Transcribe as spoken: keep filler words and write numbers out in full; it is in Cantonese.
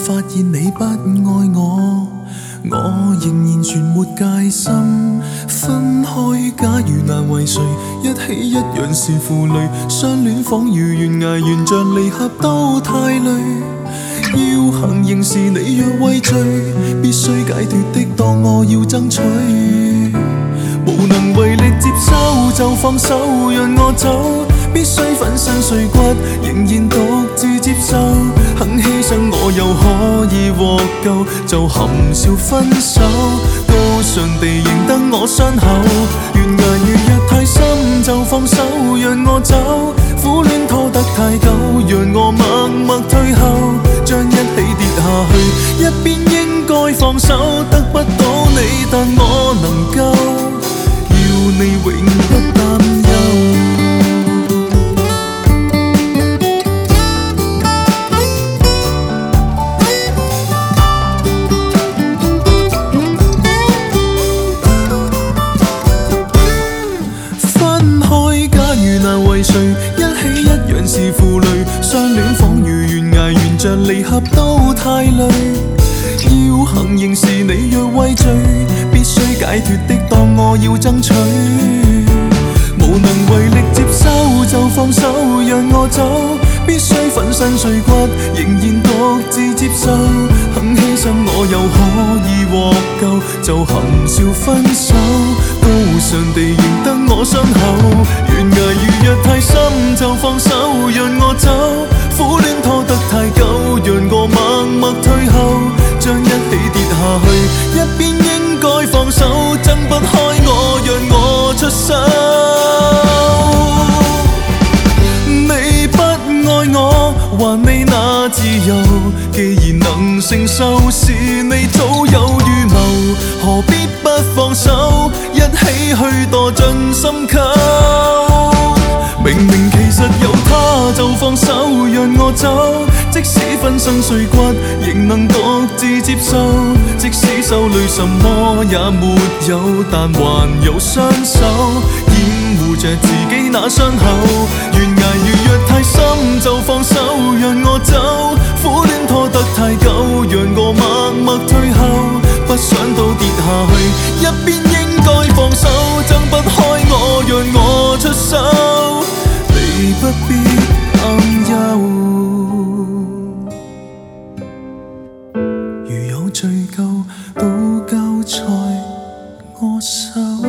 發現你不愛我，我仍然全沒戒心。分開假如難為誰，一起一樣是負累。相戀仿如懸崖，沿着離合都太累。要行刑時你若畏罪，必須解脫的當我要爭取。無能為力接收就放手，讓我走。必須粉身碎骨，仍然獨自接受。肯犧牲我又可以獲救，就含笑分手。高尚地認得我傷口，懸崖如若太深就放手，讓我走。苦戀拖得太久，讓我默默退後，將一起跌下去。一邊應該放手，得不到你，但我能夠要你永不擔憂。為誰一起一樣是負累，相戀仿如懸崖，沿着離合都太累。要行刑時你若畏罪，必須解脫的當我要爭取。無能為力接收就放手，讓我走。必須粉身碎骨，仍然獨自接受。肯犧牲我又可以獲救，就含笑分手。高尚地認得我傷口，懸崖如若太深就放手，讓我走。苦戀拖得太久，讓我默默退後，將一起跌下去。一邊應該放手，掙不開我，讓我出手。你不愛我，還你那自由，既然能承受，是你早有預謀，何必不放手，一起去墮進深溝。明明其實有他就放手，讓我走。即使分身碎骨，仍能獨自接受。即使手裏什麼也沒有，但還有雙手掩護着自己那傷口。懸崖如若太深就放手，讓我走。苦戀拖得太久，讓我默默退後，不想到跌下去。一邊應該放手，掙不開我，讓我出手。你不必擔憂，如有罪疚，都交在我手。